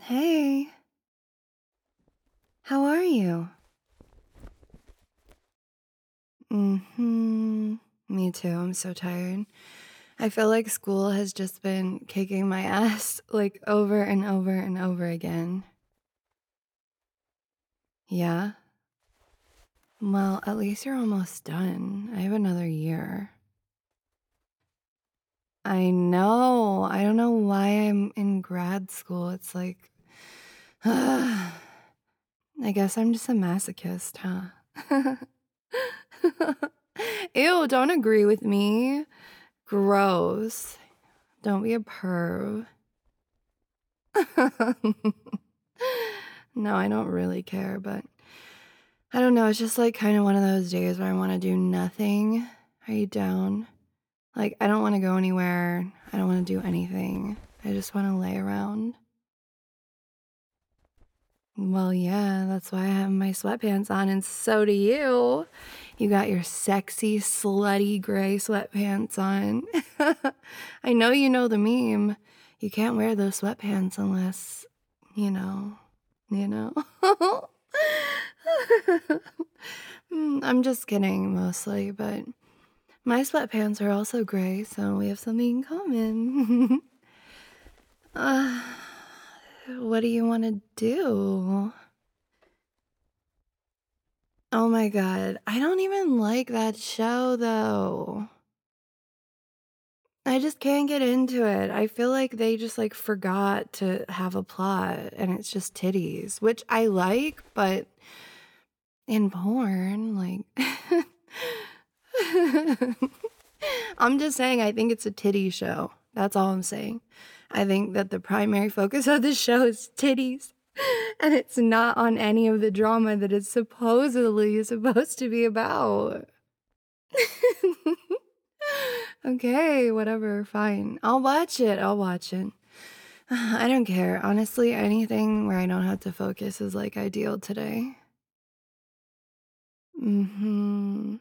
Hey, how are you? Me too. I'm so tired. I feel like school has just been kicking my ass like over and over and over again. Yeah? Well, at least you're almost done. I have another year. I know. I don't know why I'm in grad school. It's like, I guess I'm just a masochist, huh? Ew, don't agree with me. Gross. Don't be a perv. No, I don't really care, but I don't know. It's just like kind of one of those days where I want to do nothing. Are you down? Like, I don't want to go anywhere. I don't want to do anything. I just want to lay around. Well, yeah, that's why I have my sweatpants on, and so do you. You got your sexy, slutty gray sweatpants on. I know you know the meme. You can't wear those sweatpants unless, you know, you know. I'm just kidding mostly, but my sweatpants are also gray, so we have something in common. uh, what do you want to do? Oh my god, I don't even like that show though. I just can't get into it. I feel like they just like forgot to have a plot and it's just titties, which I like, but in porn, like I'm just saying I think it's a titty show. That's all I'm saying. I think that the primary focus of the show is titties. And it's not on any of the drama that it's supposedly supposed to be about. Okay, whatever, fine. I'll watch it. I'll watch it. I don't care. Honestly, anything where I don't have to focus is like ideal today. Mm-hmm.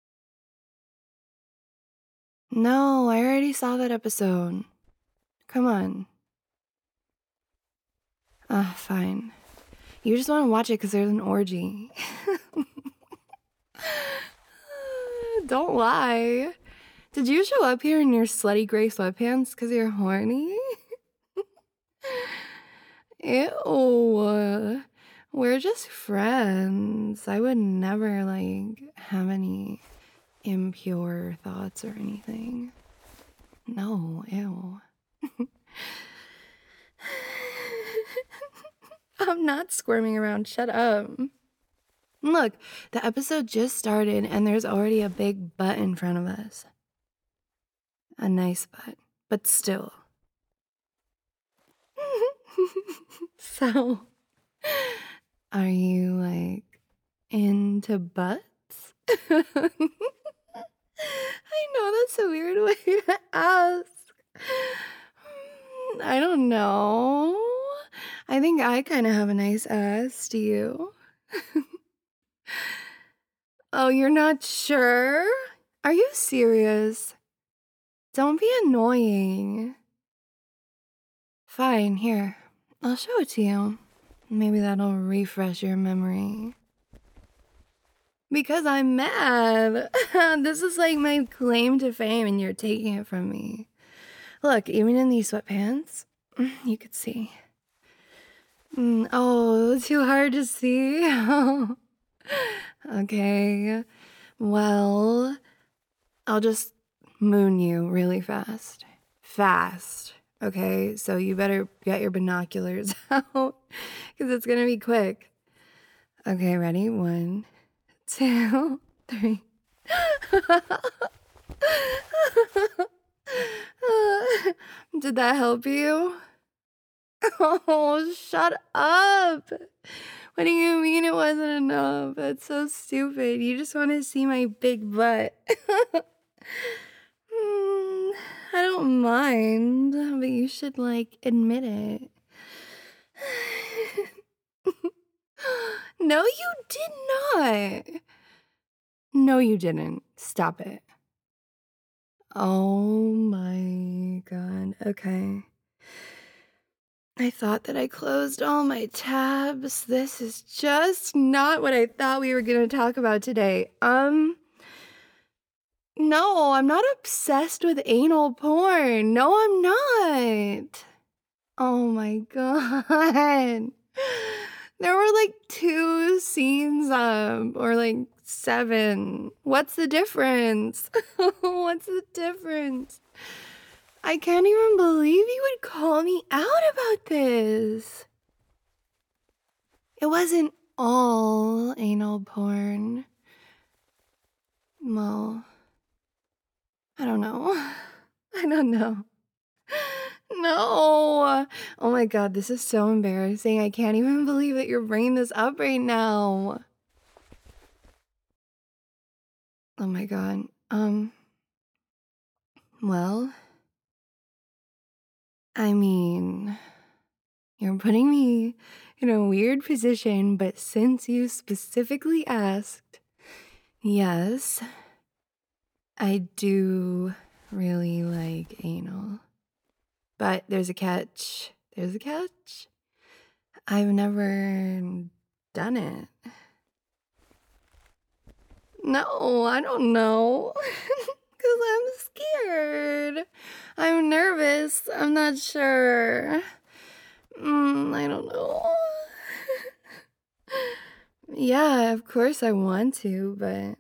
No, I already saw that episode. Come on. Fine. You just want to watch it because there's an orgy. Don't lie. Did you show up here in your slutty gray sweatpants because you're horny? Ew. We're just friends. I would never, like, have any impure thoughts or anything. No, ew. I'm not squirming around. Shut up. Look, the episode just started and there's already a big butt in front of us. A nice butt, but still. So, are you like into butts? I know that's a weird way to ask. I don't know. I think I kind of have a nice ass. Do you? Oh, you're not sure? Are you serious? Don't be annoying. Fine, here. I'll show it to you. Maybe that'll refresh your memory. Because I'm mad. This is like my claim to fame, and you're taking it from me. Look, even in these sweatpants, you could see. Oh, too hard to see. Okay. Well, I'll just moon you really fast. Fast. Okay, so you better get your binoculars out because it's gonna be quick. Okay, ready? 1, 2, 3. Did that help you? Oh, shut up. What do you mean it wasn't enough? That's so stupid. You just want to see my big butt. I don't mind, but you should, like, admit it. No, you did not. No, you didn't. Stop it. Oh my god. Okay. I thought that I closed all my tabs. This is just not what I thought we were gonna talk about today. No, I'm not obsessed with anal porn. No, I'm not. Oh my god. There were like 2 scenes, or like 7. What's the difference? What's the difference? I can't even believe you would call me out about this. It wasn't all anal porn. Well, I don't know. I don't know. No. Oh my god, this is so embarrassing. I can't even believe that you're bringing this up right now. Oh my god. Well, I mean, you're putting me in a weird position, but since you specifically asked, yes, I do really like anal. But there's a catch. There's a catch. I've never done it. No, I don't know. Because I'm scared. I'm nervous. I'm not sure. I don't know. Yeah, of course I want to, but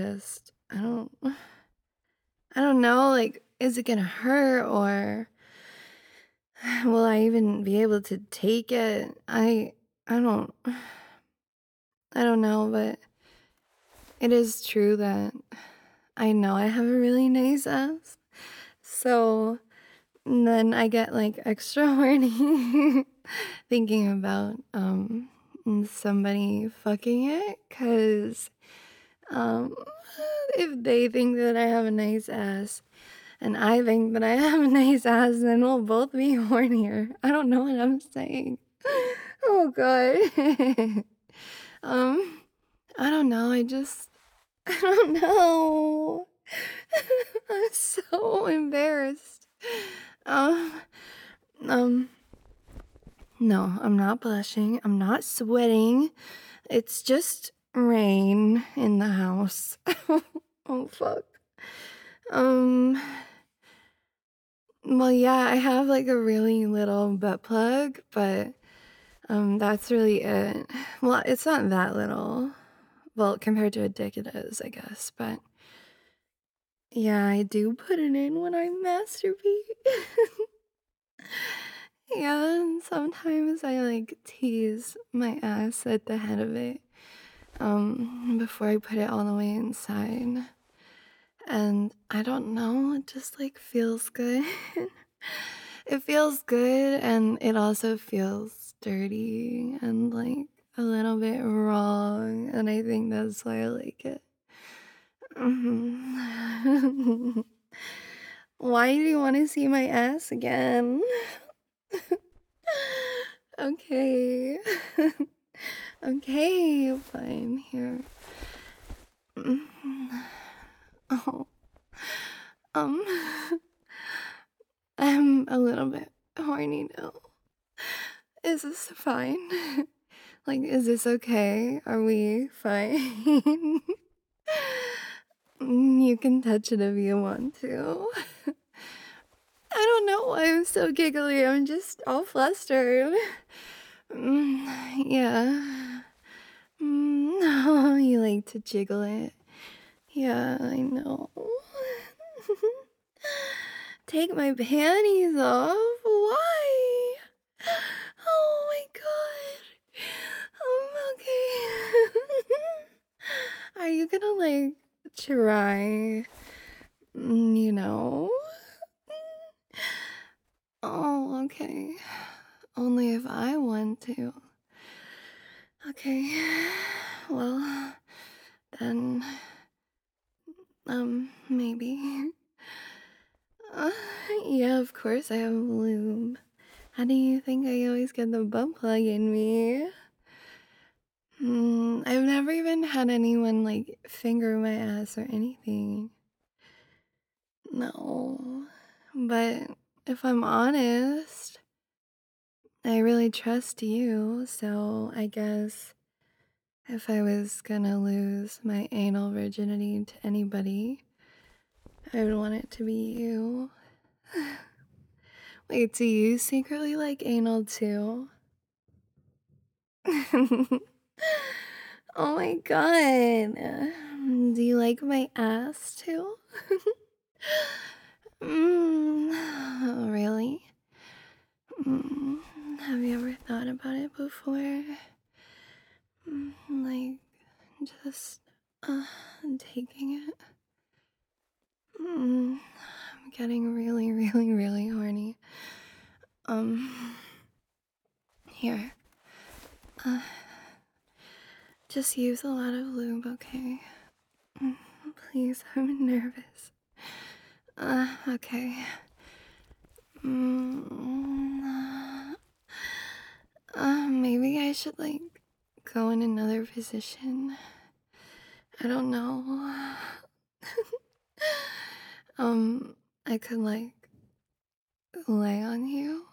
I don't know, like, is it gonna hurt or will I even be able to take it? I don't I don't know, but it is true that I know I have a really nice ass. So then I get like extra horny thinking about somebody fucking it cuz um if they think that I have a nice ass and I think that I have a nice ass, then we'll both be hornier. I don't know what I'm saying. Oh god. um I don't know. I don't know. I'm so embarrassed. Um, um, no, I'm not blushing. I'm not sweating. It's just rain in the house. Oh, fuck. Um, well, yeah, I have like a really little butt plug, but that's really it. Well, it's not that little. Well, compared to a dick, it is, I guess, but yeah, I do put it in when I masturbate. Yeah, and sometimes I like tease my ass at the head of it before I put it all the way inside. And I don't know, it just like feels good. It feels good and it also feels dirty and like a little bit wrong, and I think that's why I like it. Mhm. Why do you want to see my ass again? Okay. Okay, fine. Here. Oh. Um. I'm a little bit horny now. Is this fine? Like, is this okay? Are we fine? You can touch it if you want to. I don't know why I'm so giggly. I'm just all flustered. Yeah. Oh, you like to jiggle it. Yeah, I know. Take my panties off? Why? Oh my god. Okay. Are you gonna like try? You know? Oh, okay. Only if I want to. Okay. Well, then, maybe. Uh, yeah, of course I have lube. How do you think I always get the butt plug in me? I've never even had anyone like finger my ass or anything. No. But if I'm honest, I really trust you, so I guess if I was gonna lose my anal virginity to anybody, I would want it to be you. Wait, do you secretly like anal too? Oh my god. Do you like my ass too? Really? Mm, have you ever thought about it before? Like, just taking it. I'm getting really, really, really horny. Um, Here. Uh, just use a lot of lube, okay? Please, I'm nervous. Okay. Mm, Maybe I should, like, go in another position. I don't know. um, I could, like, lay on you.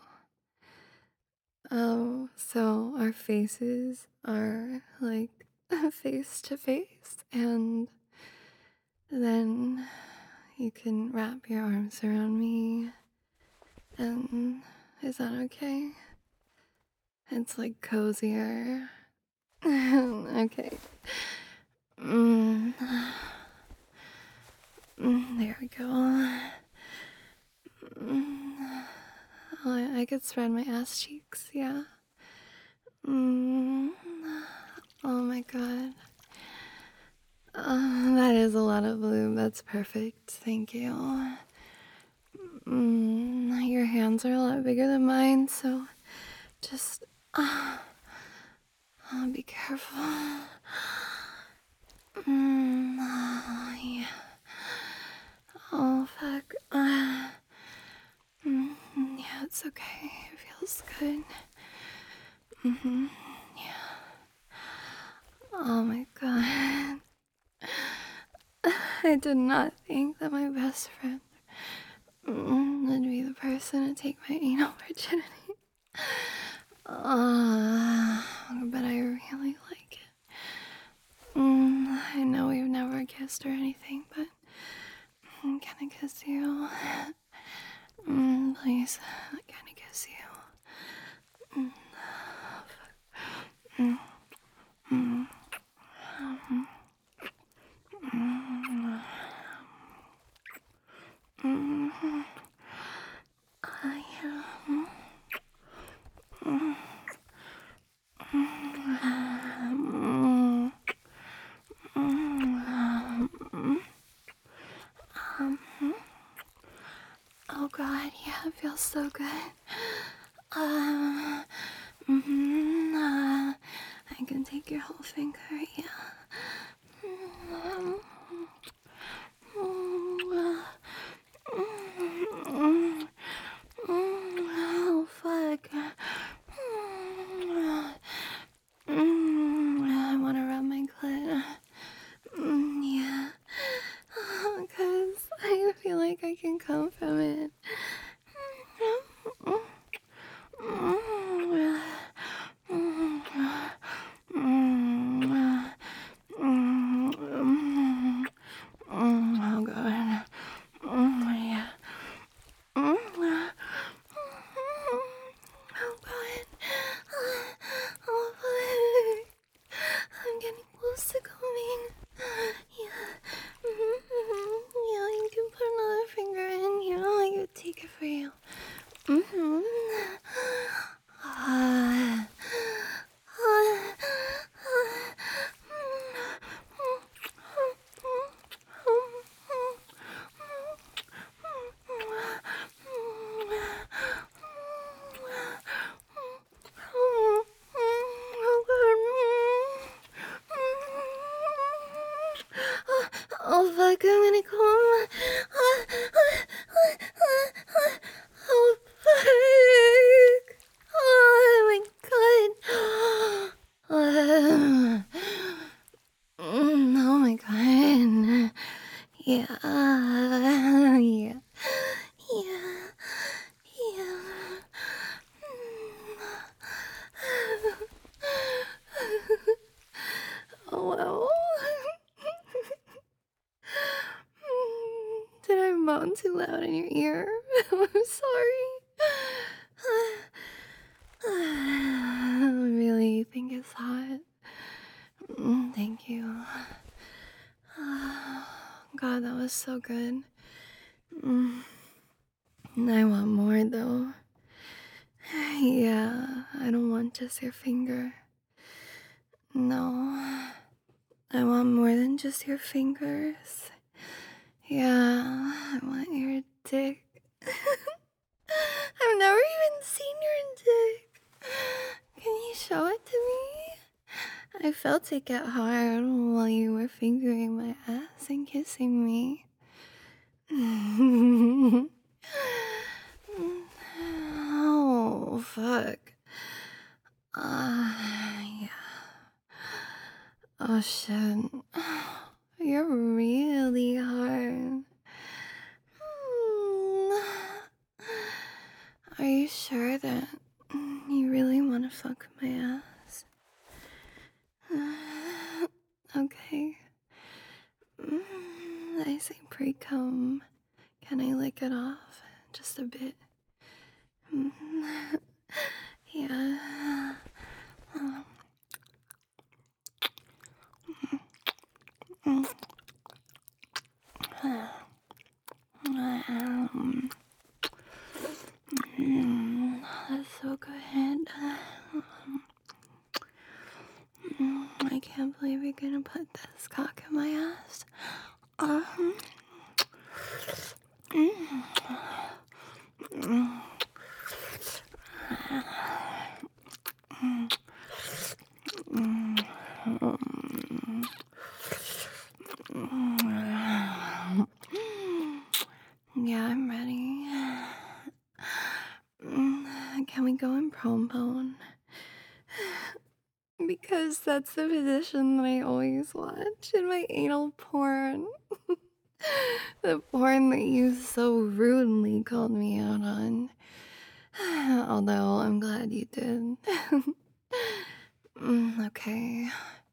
Oh, so our faces are, like, face to face, and then you can wrap your arms around me, and is that okay? It's like cozier. Okay. Mm. There we go. Oh, I could spread my ass cheeks, yeah. Mm. Oh my god. That is a lot of lube. That's perfect. Thank you. Your hands are a lot bigger than mine, so just be careful. Yeah. Oh, fuck. Yeah, it's okay. It feels good. Yeah. Oh my god. I did not think that my best friend would be the person to take my anal virginity. But I really like it. I know we've never kissed or anything, but can I kiss you? Please, can I kiss you? Mm, mm, mm. I am. Oh god, yeah, it feels so good. Uh, I can take your whole finger, yeah. Um, oh fuck. I wanna rub my clit. Yeah. Because I feel like I can come from it. sound too loud in your ear. I'm sorry. I really think it's hot. Thank you. God, that was so good. I want more though. Yeah, I don't want just your finger. No, I want more than just your fingers. Yeah, I want your dick. I've never even seen your dick. Can you show it to me? I felt it get hard while you were fingering my ass and kissing me. Oh, fuck. Yeah. Oh, shit. You're really hard. Are you sure that you really want to fuck my ass? Okay. I say pre-cum. Can I lick it off? Just a bit. Yeah. That's so good. I can't believe you're gonna put this cock in my ass. Yeah, I'm ready. Can we go in prombone? Because that's the position that I always watch in my anal porn. The porn that you so rudely called me out on. Although I'm glad you did. Okay.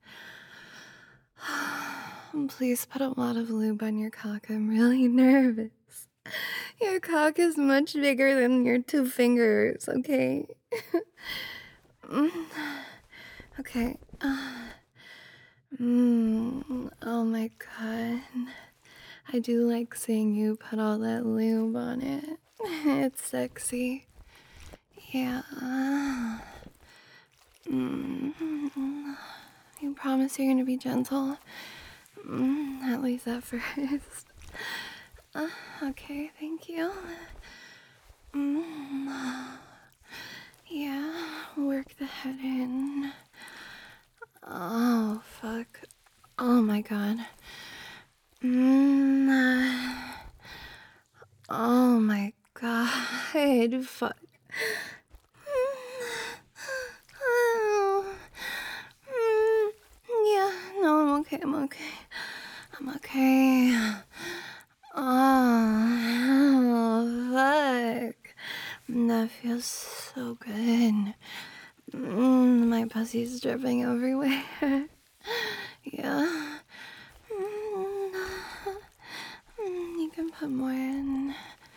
Please put a lot of lube on your cock. I'm really nervous. Your cock is much bigger than your 2 fingers, okay? Okay. Oh my god. I do like seeing you put all that lube on it. It's sexy. Yeah. You promise you're gonna be gentle? At least at first. Okay, thank you. Yeah, work the head in. Oh, fuck. Oh my god. Oh my god, fuck. Yeah, no, I'm okay, I'm okay. I'm okay. Oh, fuck. That feels so good. My pussy's dripping everywhere. Yeah. You can put more in.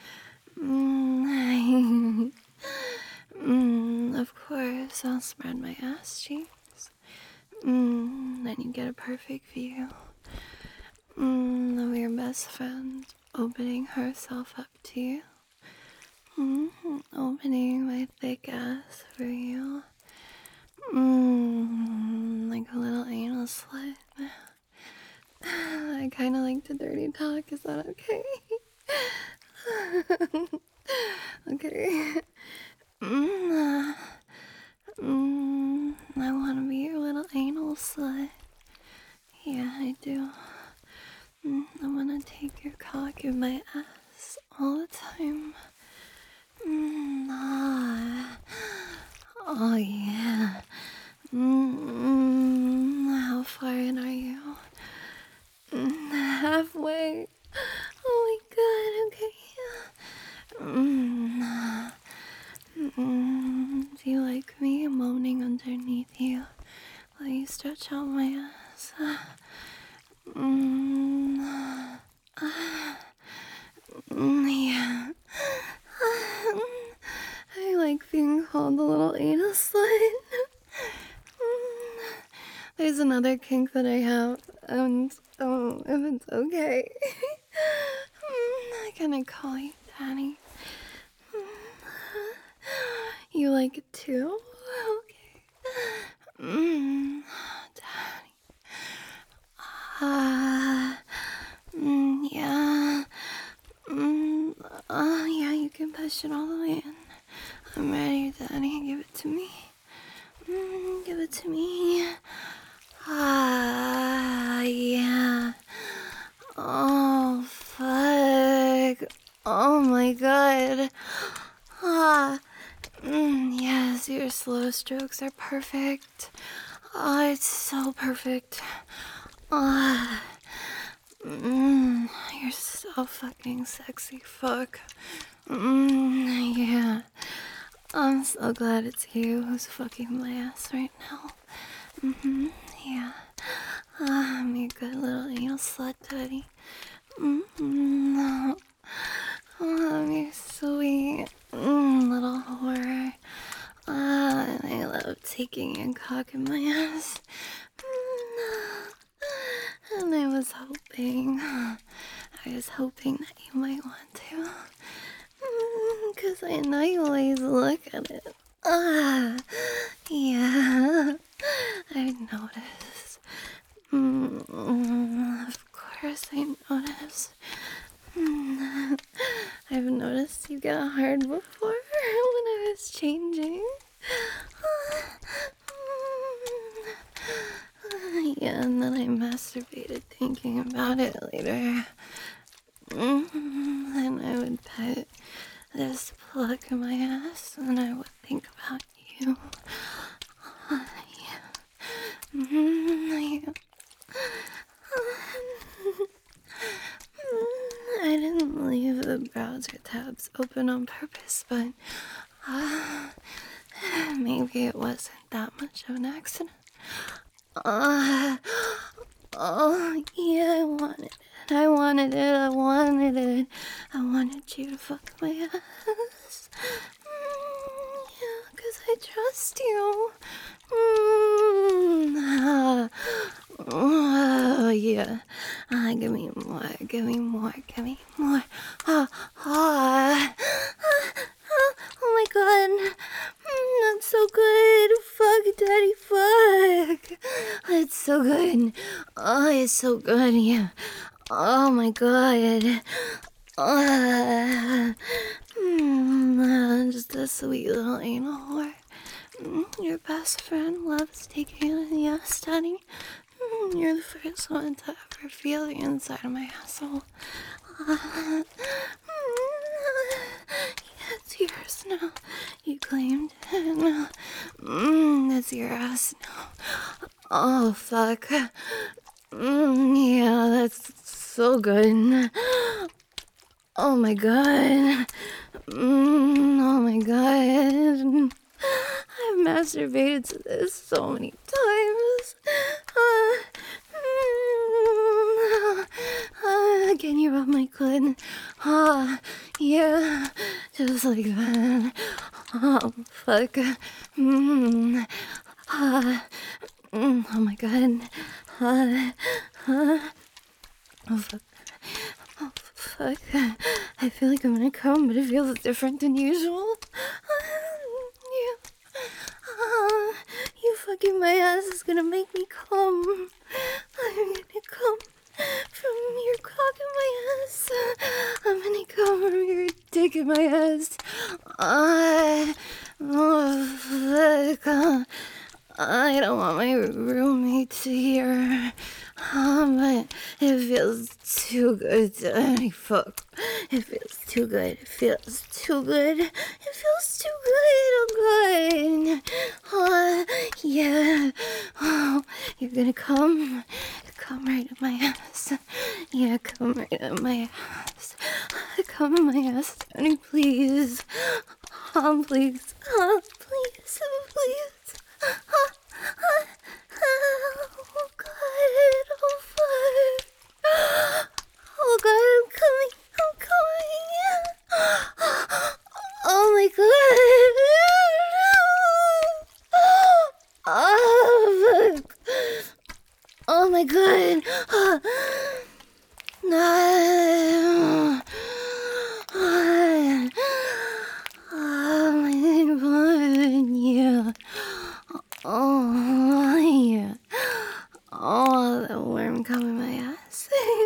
Of course, I'll spread my ass cheeks. Then you get a perfect view of your best friend opening herself up to you. Opening my thick ass for you. Like a little anal slit. I kind of like to dirty talk. Is that okay? Okay. I want to be your little anal slut. Yeah, I do. I want to take your cock in my ass all the time. Oh yeah. How far in are you? Halfway. Oh my god, okay. Do you like me moaning underneath you while you stretch out my ass? Here's another kink that I have, and if it's okay, can I call you Daddy? You like it too? Okay. Daddy. Yeah. Yeah, you can push it all the way in. I'm ready, Daddy. Give it to me. Give it to me. Yeah. Oh, fuck. Oh my god. Yes, your slow strokes are perfect. Oh, it's so perfect. You're so fucking sexy, fuck. Yeah. I'm so glad it's you who's fucking my ass right now. Yeah. I'm your good little anal slut, Daddy. Oh, I'm your sweet little whore. And I love taking and cocking my ass. And I was hoping that you might want to. 'Cause I know you always look at it. Yeah. I noticed. Of course I noticed. I've noticed you get hard before when I was changing. Yeah, and then I masturbated thinking about it later. Then I would put this plug in my ass and I would think about you. Yeah. I didn't leave the browser tabs open on purpose, but maybe it wasn't that much of an accident. Oh, yeah, I wanted it. I wanted it. I wanted you to fuck my ass. Yeah, 'cause I trust you. Oh, yeah. Give me more, give me more, give me more. Oh my god. That's so good. Fuck, Daddy, fuck. It's so good. Oh, it's so good, yeah. Oh my god. Just a sweet little anal whore. Your best friend loves taking it in the ass, Daddy. You're the first one to ever feel the inside of my asshole. It's yours now. You claimed it now. It's your ass now. Oh, fuck. Yeah, that's so good. Oh my god. Oh my god. I've masturbated to this so many times. Can you rub my clit? Yeah, just like that. Oh, fuck. Oh my god. Oh, fuck. Oh, fuck. I feel like I'm gonna come, but it feels different than usual. You fucking my ass is gonna make me come. I'm gonna come from your cock in my ass. I'm gonna come from your dick in my ass. Oh, fuck. I don't want my roommate to hear. But it feels too good to fuck. It feels too good. It feels too good. It feels too good. Oh, good. Yeah. Oh, you're gonna come. Come right in my ass. Yeah, come right in my ass. Come in my ass, Tony, please. Please. Please. Please. Oh god, oh fuck. Oh god, I'm coming. Oh my god. Oh fuck. my god. No. Oh my god, yeah. Oh, yeah. Oh, the worm coming my ass.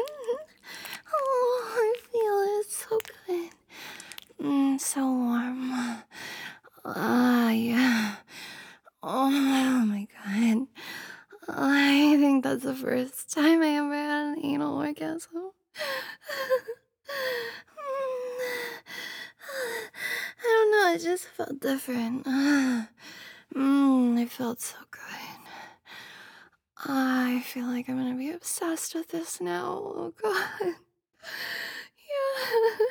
Oh, I feel it so good. So warm. Ah, yeah. Oh my god. I think that's the first time I ever had an anal orgasm. I don't know, it just felt different. It felt so good. I feel like I'm gonna be obsessed with this now. Oh god. Yeah.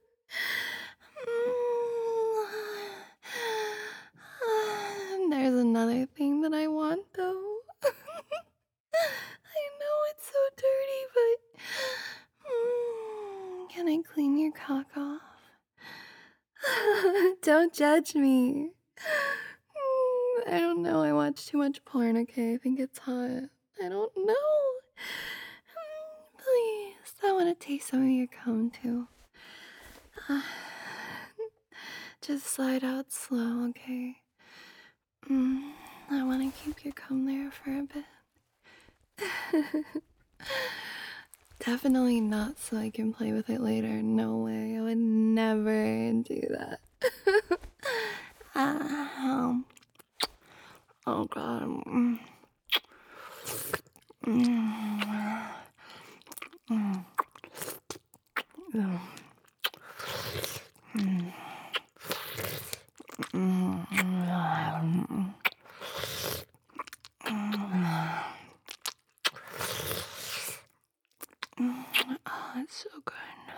There's another thing that I want though. I know it's so dirty, but can I clean your cock off? Don't judge me. I don't know. I watch too much porn, okay? I think it's hot. I don't know. Please, I want to taste some of your cum too. Just slide out slow, okay? I want to keep your cum there for a bit. Definitely not so I can play with it later. No way. I would never do that. Oh god. Oh, it's so good.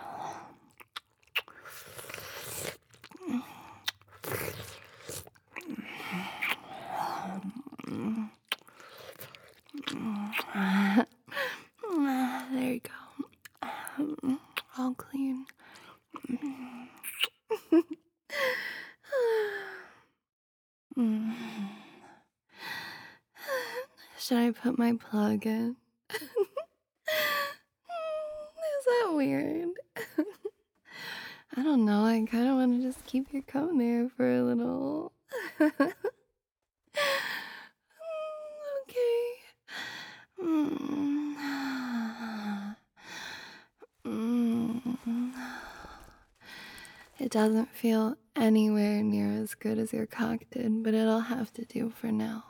There you go. All clean. Should I put my plug in? Is that weird? I don't know. I kind of want to just keep your cum there for a little. Okay. It doesn't feel anywhere near as good as your cock did, but it'll have to do for now.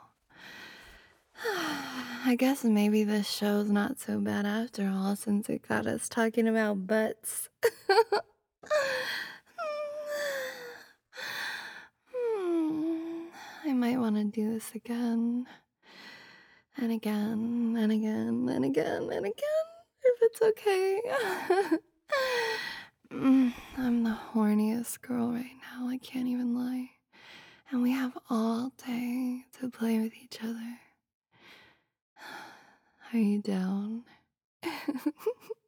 I guess maybe this show's not so bad after all, since it got us talking about butts. I might want to do this again. And again, and again, and again, and again, if it's okay. I'm the horniest girl right now, I can't even lie. And we have all day to play with each other. Are you down?